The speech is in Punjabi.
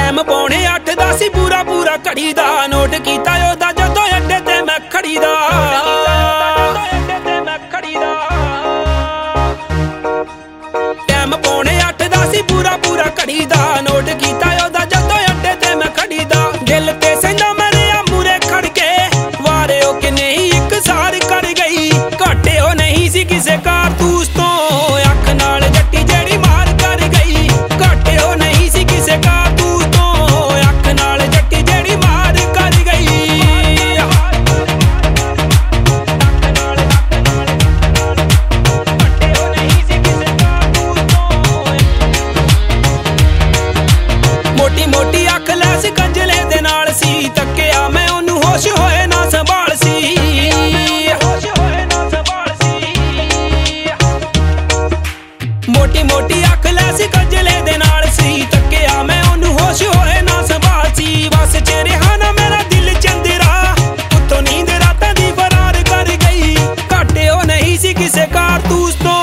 ਟਾਈਮ ਪੌਣੇ 8 ਦਾ ਸੀ ਪੂਰਾ ਘੜੀ ਦਾ ਨੋਟ ਕੀਤਾ ਉਹਦਾ ਜਦੋਂ ਅੱਡੇ ਤੇ ਮੈਂ ਖੜੀ ਦਾ ਟਾਈਮ ਪੌਣੇ 8 ਦਾ ਸੀ ਪੂਰਾ ਘੜੀ ਦਾ ਨੋਟ ਕੀਤਾ ਉਹਦਾ ਜਦੋਂ ਅੱਡੇ ਤੇ ਮੈਂ ਖੜੀ ਦਾ ਦਿਲ ਤੇ ਸੈਂਦਾ ਮੇਰੇ ਆ ਮੂਰੇ ਖੜ ਕੇ ਵਾਰੇ ਉਹ ਕਿ ਨਹੀਂ ਇੱਕ ਸਾਰ ਕਰ ਗਈ ਘਾਟੇ ਉਹ ਨਹੀਂ ਸੀ ਕਿਸੇ ਕਾਰਤੂਸ ਤੋਂ ਅੱਖ ਨਾਲ ਜੱਟੀ ਜਿਹੜੀ ਮਾਰ ਕਰ ਗਈ ਘਾਟੇ ਉਹ ਨਹੀਂ ਸੀ ਕਿਸੇ ਕਾਰਤੂਸ ਤੋਂ ਅੱਖ ਨਾਲ ਜੱਟੀ ਜਿਹੜੀ ਮਾਰ ਕਰ ਗਈ ਮੋਟੀ ਅੱਖ ਲੈ ਸੀ ਕੰਜਲੇ ਦੇ ਨਾਲ ਸੀ ਤੱਕਿਆ ਮੈਂ ਉਹਨੂੰ ਹੋਸ਼ ਹੋਏ ਨਾ ਸੰਭਾਲ ਸੀ ਮੋਟੀ ਅੱਖ ਲੈ ਸੀ ਕੰਜਲੇ ਦੇ ਨਾਲ ਸੀ ਤੱਕਿਆ ਮੈਂ ਉਹਨੂੰ ਹੋਸ਼ ਹੋਏ ਨਾ ਸੰਭਾਲ ਸੀ ਬਸ ਚ ਰਿਹਾ ਨਾ ਮੇਰਾ ਦਿਲ ਚੰਦਰਾ ਉੱਤੋਂ ਨੀਂਦ ਰਾਤਾਂ ਦੀ ਫਰਾਰ ਕਰ ਗਈ ਘਾਟੇ ਉਹ ਨਹੀਂ ਸੀ ਕਿਸੇ ਕਾਰਤੂਸ ਤੋਂ